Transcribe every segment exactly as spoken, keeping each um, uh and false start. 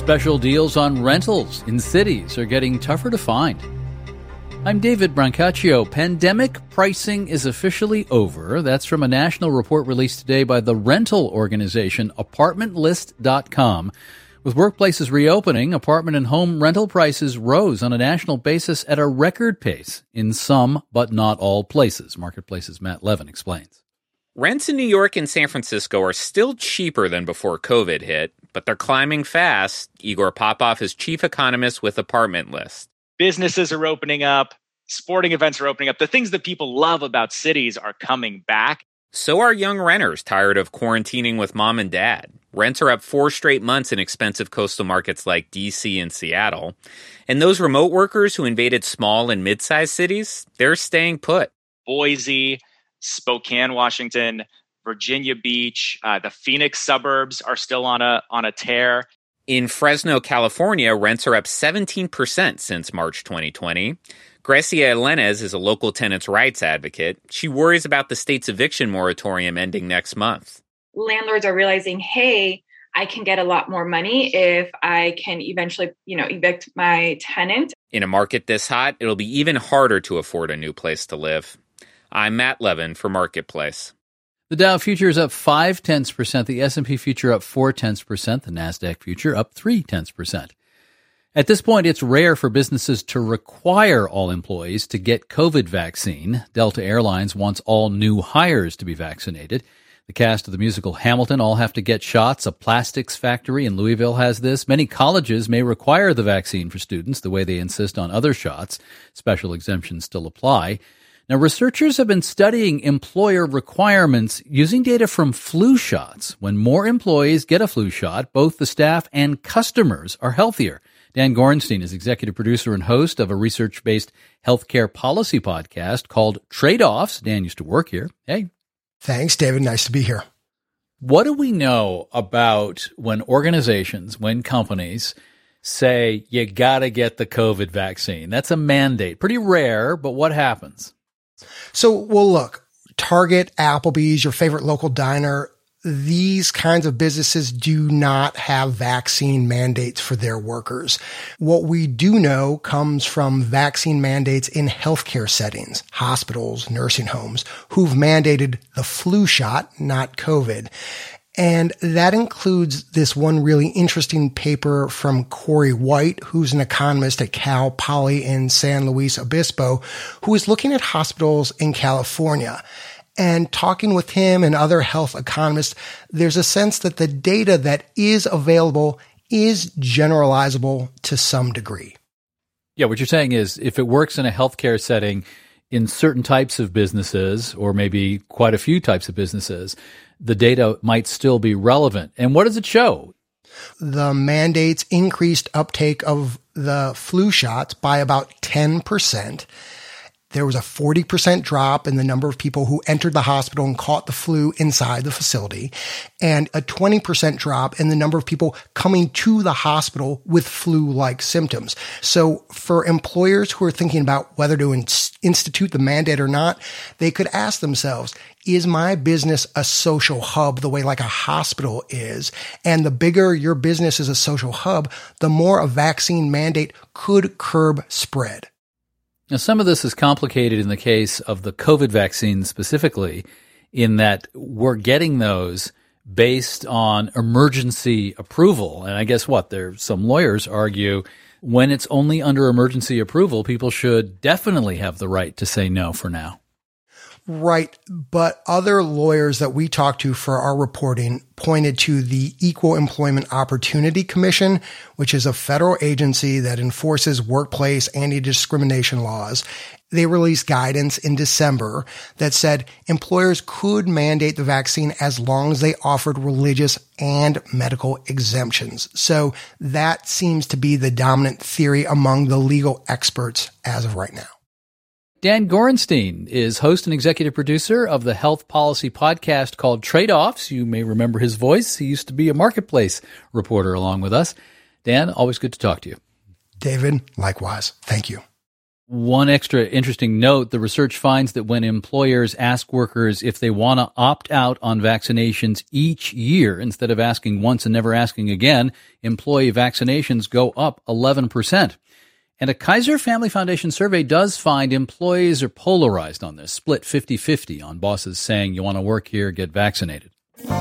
Special deals on rentals in cities are getting tougher to find. I'm David Brancaccio. Pandemic pricing is officially over. That's from a national report released today by the rental organization apartment list dot com. With workplaces reopening, apartment and home rental prices rose on a national basis at a record pace in some, but not all places. Marketplace's Matt Levin explains. Rents in New York and San Francisco are still cheaper than before COVID hit, but they're climbing fast. Igor Popov is chief economist with Apartment List. Businesses are opening up. Sporting events are opening up. The things that people love about cities are coming back. So are young renters tired of quarantining with mom and dad. Rents are up four straight months in expensive coastal markets like D C and Seattle. And those remote workers who invaded small and mid-sized cities, they're staying put. Boise, Spokane, Washington, Virginia Beach, uh, the Phoenix suburbs are still on a on a tear. In Fresno, California, rents are up seventeen percent since March twenty twenty. Grecia Elenes is a local tenants' rights advocate. She worries about the state's eviction moratorium ending next month. Landlords are realizing, hey, I can get a lot more money if I can eventually, you know, evict my tenant. In a market this hot, it'll be even harder to afford a new place to live. I'm Matt Levin for Marketplace. The Dow future is up five tenths percent. The S and P future up four tenths percent. The Nasdaq future up three tenths percent. At this point, it's rare for businesses to require all employees to get COVID vaccine. Delta Airlines wants all new hires to be vaccinated. The cast of the musical Hamilton all have to get shots. A plastics factory in Louisville has this. Many colleges may require the vaccine for students the way they insist on other shots. Special exemptions still apply. Now, researchers have been studying employer requirements using data from flu shots. When more employees get a flu shot, both the staff and customers are healthier. Dan Gorenstein is executive producer and host of a research-based healthcare policy podcast called Trade-Offs. Dan used to work here. Hey. Thanks, David. Nice to be here. What do we know about when organizations, when companies say you got to get the COVID vaccine? That's a mandate. Pretty rare, but what happens? So, well, look, Target, Applebee's, your favorite local diner, these kinds of businesses do not have vaccine mandates for their workers. What we do know comes from vaccine mandates in healthcare settings, hospitals, nursing homes, who've mandated the flu shot, not COVID. And that includes this one really interesting paper from Corey White, who's an economist at Cal Poly in San Luis Obispo, who is looking at hospitals in California. And talking with him and other health economists, there's a sense that the data that is available is generalizable to some degree. Yeah, what you're saying is if it works in a healthcare setting in certain types of businesses, or maybe quite a few types of businesses, the data might still be relevant. And what does it show? The mandates increased uptake of the flu shots by about ten percent. There was a forty percent drop in the number of people who entered the hospital and caught the flu inside the facility, and a twenty percent drop in the number of people coming to the hospital with flu-like symptoms. So for employers who are thinking about whether to in- institute the mandate or not, they could ask themselves, is my business a social hub the way like a hospital is? And the bigger your business is a social hub, the more a vaccine mandate could curb spread. Now, some of this is complicated in the case of the COVID vaccine specifically, in that we're getting those based on emergency approval. And I guess what? There, some lawyers argue when it's only under emergency approval, people should definitely have the right to say no for now. Right. But other lawyers that we talked to for our reporting pointed to the Equal Employment Opportunity Commission, which is a federal agency that enforces workplace anti-discrimination laws. They released guidance in December that said employers could mandate the vaccine as long as they offered religious and medical exemptions. So that seems to be the dominant theory among the legal experts as of right now. Dan Gorenstein is host and executive producer of the health policy podcast called Trade-Offs. You may remember his voice. He used to be a Marketplace reporter along with us. Dan, always good to talk to you. David, likewise. Thank you. One extra interesting note, the research finds that when employers ask workers if they want to opt out on vaccinations each year, instead of asking once and never asking again, employee vaccinations go up eleven percent. And a Kaiser Family Foundation survey does find employees are polarized on this, split fifty-fifty on bosses saying you want to work here, get vaccinated.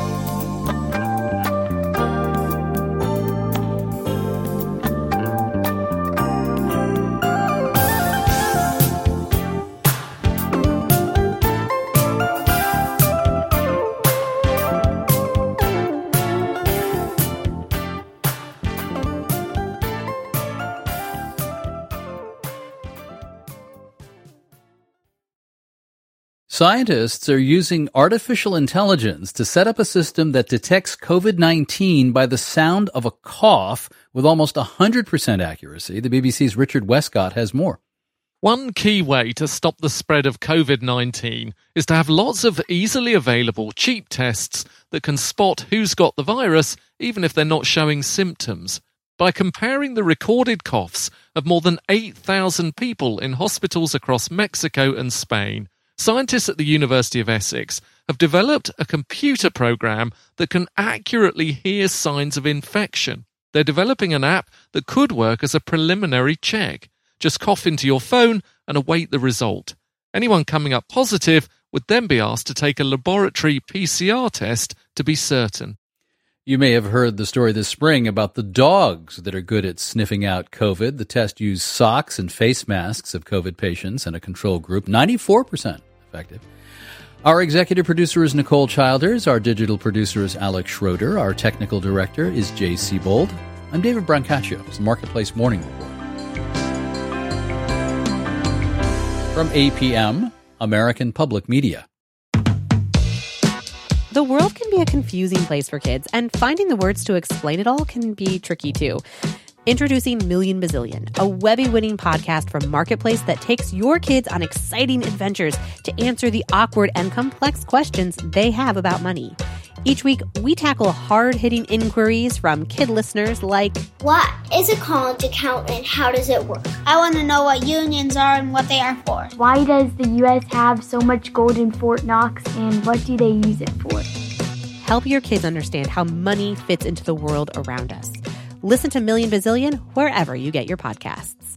Scientists are using artificial intelligence to set up a system that detects covid nineteen by the sound of a cough with almost one hundred percent accuracy. The B B C's Richard Westcott has more. One key way to stop the spread of covid nineteen is to have lots of easily available, cheap tests that can spot who's got the virus, even if they're not showing symptoms. By comparing the recorded coughs of more than eight thousand people in hospitals across Mexico and Spain, scientists at the University of Essex have developed a computer program that can accurately hear signs of infection. They're developing an app that could work as a preliminary check. Just cough into your phone and await the result. Anyone coming up positive would then be asked to take a laboratory P C R test to be certain. You may have heard the story this spring about the dogs that are good at sniffing out COVID. The test used socks and face masks of COVID patients and a control group, ninety-four percent effective. Our executive producer is Nicole Childers. Our digital producer is Alex Schroeder. Our technical director is Jay Siebold. I'm David Brancaccio. It's the Marketplace Morning Report. From A P M, American Public Media. The world can be a confusing place for kids, and finding the words to explain it all can be tricky too. Introducing Million Bazillion, a Webby-winning podcast from Marketplace that takes your kids on exciting adventures to answer the awkward and complex questions they have about money. Each week, we tackle hard-hitting inquiries from kid listeners like, what is a college account and how does it work? I want to know what unions are and what they are for. Why does the U S have so much gold in Fort Knox and what do they use it for? Help your kids understand how money fits into the world around us. Listen to Million Bazillion wherever you get your podcasts.